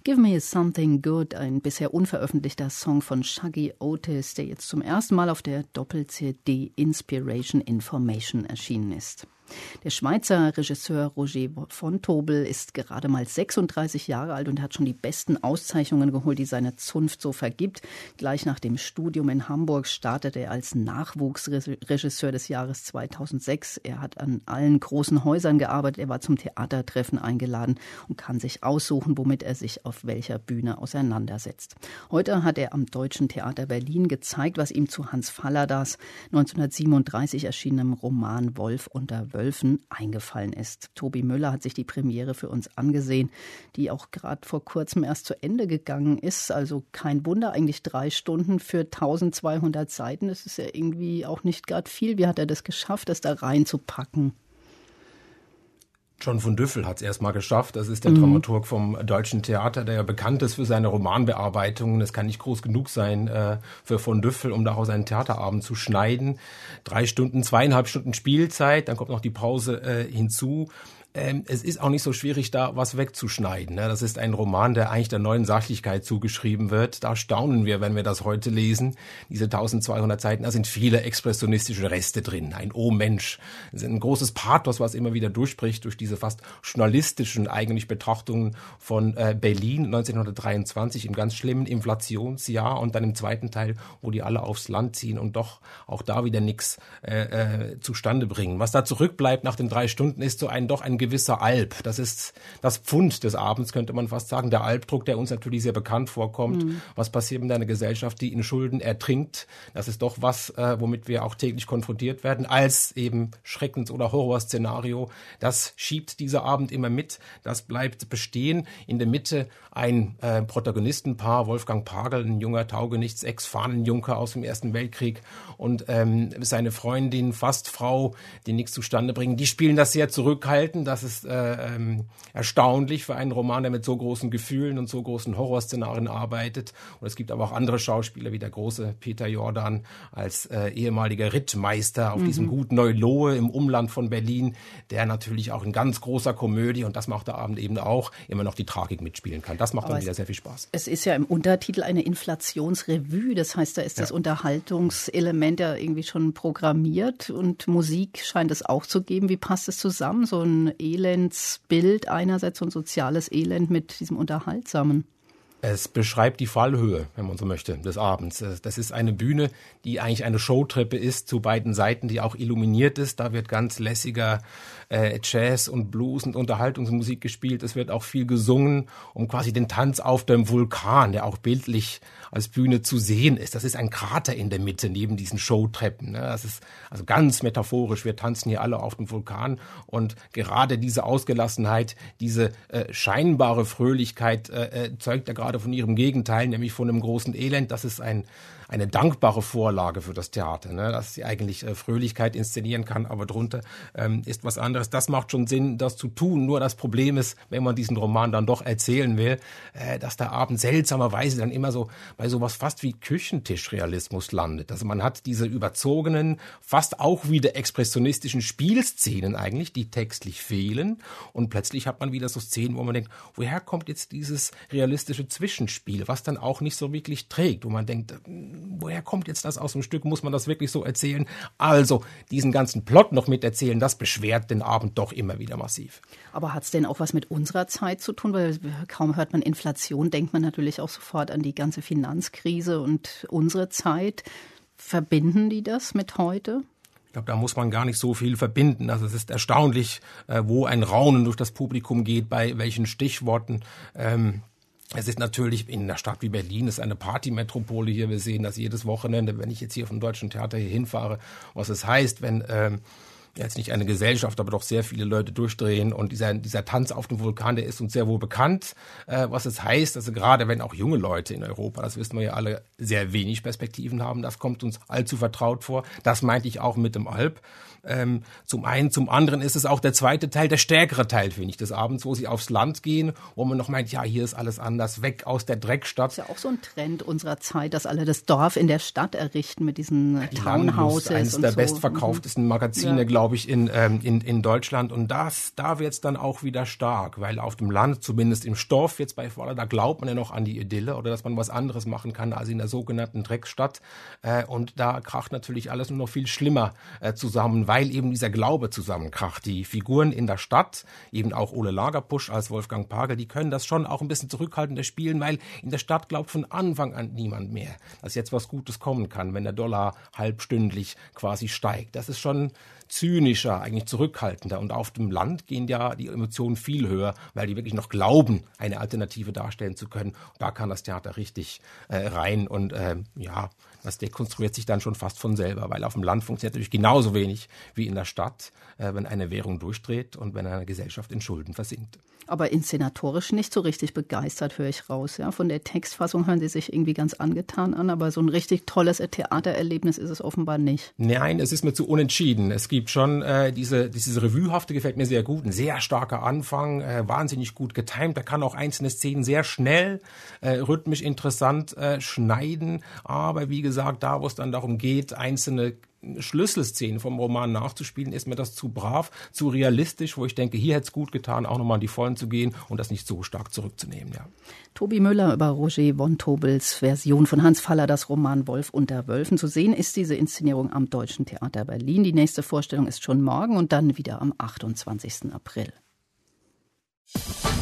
Give Me Something Good, ein bisher unveröffentlichter Song von Shuggie Otis, der jetzt zum ersten Mal auf der Doppel-CD Inspiration Information erschienen ist. Der Schweizer Regisseur Roger von Tobel ist gerade mal 36 Jahre alt und hat schon die besten Auszeichnungen geholt, die seine Zunft so vergibt. Gleich nach dem Studium in Hamburg startete er als Nachwuchsregisseur des Jahres 2006. Er hat an allen großen Häusern gearbeitet, er war zum Theatertreffen eingeladen und kann sich aussuchen, womit er sich auf welcher Bühne auseinandersetzt. Heute hat er am Deutschen Theater Berlin gezeigt, was ihm zu Hans Falladas 1937 erschienenem Roman Wolf unter Wölfen eingefallen ist. Tobi Müller hat sich die Premiere für uns angesehen, die auch gerade vor kurzem erst zu Ende gegangen ist. Also kein Wunder, eigentlich 3 Stunden für 1200 Seiten. Das ist ja irgendwie auch nicht gerade viel. Wie hat er das geschafft, das da reinzupacken? John von Düffel hat es erst mal geschafft. Das ist der Dramaturg vom Deutschen Theater, der ja bekannt ist für seine Romanbearbeitungen. Das kann nicht groß genug sein für von Düffel, um daraus einen Theaterabend zu schneiden. 3 Stunden, 2,5 Stunden Spielzeit, dann kommt noch die Pause hinzu. Es ist auch nicht so schwierig, da was wegzuschneiden. Das ist ein Roman, der eigentlich der neuen Sachlichkeit zugeschrieben wird. Da staunen wir, wenn wir das heute lesen. Diese 1200 Seiten, da sind viele expressionistische Reste drin. Ein Oh Mensch. Es ist ein großes Pathos, was immer wieder durchbricht durch diese fast journalistischen eigentlich Betrachtungen von Berlin 1923 im ganz schlimmen Inflationsjahr und dann im zweiten Teil, wo die alle aufs Land ziehen und doch auch da wieder nichts zustande bringen. Was da zurückbleibt nach den 3 Stunden ist so ein gewisser Alb. Das ist das Pfund des Abends, könnte man fast sagen. Der Albdruck, der uns natürlich sehr bekannt vorkommt. Was passiert mit einer Gesellschaft, die in Schulden ertrinkt? Das ist doch was, womit wir auch täglich konfrontiert werden, als eben Schreckens- oder Horrorszenario. Das schiebt dieser Abend immer mit. Das bleibt bestehen. In der Mitte ein Protagonistenpaar, Wolfgang Pagel, ein junger Taugenichts, Ex-Fahnenjunker aus dem Ersten Weltkrieg und seine Freundin, fast Frau, die nichts zustande bringen. Die spielen das sehr zurückhaltend. Das ist erstaunlich für einen Roman, der mit so großen Gefühlen und so großen Horrorszenarien arbeitet. Und es gibt aber auch andere Schauspieler, wie der große Peter Jordan als ehemaliger Rittmeister auf diesem Gut Neu-Lohe im Umland von Berlin, der natürlich auch in ganz großer Komödie, und das macht der Abend eben auch, immer noch die Tragik mitspielen kann. Das macht dann wieder sehr viel Spaß. Es ist ja im Untertitel eine Inflationsrevue. Das heißt, da ist das Unterhaltungselement ja irgendwie schon programmiert und Musik scheint es auch zu geben. Wie passt es zusammen? So ein Elendsbild einerseits, so ein soziales Elend mit diesem Unterhaltsamen. Es beschreibt die Fallhöhe, wenn man so möchte, des Abends. Das ist eine Bühne, die eigentlich eine Showtreppe ist, zu beiden Seiten, die auch illuminiert ist. Da wird ganz lässiger Jazz und Blues und Unterhaltungsmusik gespielt. Es wird auch viel gesungen, um quasi den Tanz auf dem Vulkan, der auch bildlich als Bühne zu sehen ist. Das ist ein Krater in der Mitte neben diesen Showtreppen. Das ist also ganz metaphorisch. Wir tanzen hier alle auf dem Vulkan und gerade diese Ausgelassenheit, diese scheinbare Fröhlichkeit zeugt ja gerade von ihrem Gegenteil, nämlich von einem großen Elend. Das ist eine dankbare Vorlage für das Theater, dass sie eigentlich Fröhlichkeit inszenieren kann, aber drunter ist was anderes. Das macht schon Sinn, das zu tun. Nur das Problem ist, wenn man diesen Roman dann doch erzählen will, dass der Abend seltsamerweise dann immer so bei sowas fast wie Küchentischrealismus landet. Also man hat diese überzogenen, fast auch wieder expressionistischen Spielszenen eigentlich, die textlich fehlen, und plötzlich hat man wieder so Szenen, wo man denkt, woher kommt jetzt dieses realistische Zwischenspiel, was dann auch nicht so wirklich trägt, wo man denkt, woher kommt jetzt das aus dem Stück? Muss man das wirklich so erzählen? Also diesen ganzen Plot noch miterzählen, das beschwert den Abend doch immer wieder massiv. Aber hat es denn auch was mit unserer Zeit zu tun? Weil kaum hört man Inflation, denkt man natürlich auch sofort an die ganze Finanzkrise und unsere Zeit. Verbinden die das mit heute? Ich glaube, da muss man gar nicht so viel verbinden. Also es ist erstaunlich, wo ein Raunen durch das Publikum geht, bei welchen Stichworten. Es ist natürlich in einer Stadt wie Berlin, es ist eine Partymetropole hier. Wir sehen das jedes Wochenende, wenn ich jetzt hier vom Deutschen Theater hier hinfahre, was es heißt, wenn jetzt nicht eine Gesellschaft, aber doch sehr viele Leute durchdrehen. Und dieser Tanz auf dem Vulkan, der ist uns sehr wohl bekannt, was es heißt. Also gerade wenn auch junge Leute in Europa, das wissen wir ja alle, sehr wenig Perspektiven haben, das kommt uns allzu vertraut vor. Das meinte ich auch mit dem Alb. Zum einen, zum anderen ist es auch der zweite Teil, der stärkere Teil, finde ich, des Abends, wo sie aufs Land gehen, wo man noch meint, ja, hier ist alles anders, weg aus der Dreckstadt. Das ist ja auch so ein Trend unserer Zeit, dass alle das Dorf in der Stadt errichten mit diesen Townhouses. Eines der bestverkauftesten Magazine, glaube glaube ich, in Deutschland. Und da wird's dann auch wieder stark, weil auf dem Land, zumindest im Stoff, jetzt bei Voller, da glaubt man ja noch an die Idylle oder dass man was anderes machen kann als in der sogenannten Drecksstadt. Und da kracht natürlich alles nur noch viel schlimmer zusammen, weil eben dieser Glaube zusammenkracht. Die Figuren in der Stadt, eben auch Ole Lagerpusch als Wolfgang Pagel, die können das schon auch ein bisschen zurückhaltender spielen, weil in der Stadt glaubt von Anfang an niemand mehr, dass jetzt was Gutes kommen kann, wenn der Dollar halbstündlich quasi steigt. Das ist schon zynischer, eigentlich zurückhaltender. Und auf dem Land gehen ja die Emotionen viel höher, weil die wirklich noch glauben, eine Alternative darstellen zu können. Und da kann das Theater richtig rein und das dekonstruiert sich dann schon fast von selber, weil auf dem Land funktioniert natürlich genauso wenig wie in der Stadt, wenn eine Währung durchdreht und wenn eine Gesellschaft in Schulden versinkt. Aber inszenatorisch nicht so richtig begeistert, höre ich raus. Ja? Von der Textfassung hören Sie sich irgendwie ganz angetan an, aber so ein richtig tolles Theatererlebnis ist es offenbar nicht. Nein, es ist mir zu unentschieden. Es gibt schon dieses Revuehafte, gefällt mir sehr gut. Ein sehr starker Anfang, wahnsinnig gut getimt. Da kann auch einzelne Szenen sehr schnell, rhythmisch interessant schneiden. Aber wie gesagt, da wo es dann darum geht, einzelne Schlüsselszenen vom Roman nachzuspielen, ist mir das zu brav, zu realistisch, wo ich denke, hier hätte es gut getan, auch nochmal in die Vollen zu gehen und das nicht so stark zurückzunehmen. Ja. Tobi Müller über Roger von Tobels Version von Hans Faller, das Roman Wolf unter Wölfen. Zu sehen ist diese Inszenierung am Deutschen Theater Berlin. Die nächste Vorstellung ist schon morgen und dann wieder am 28. April.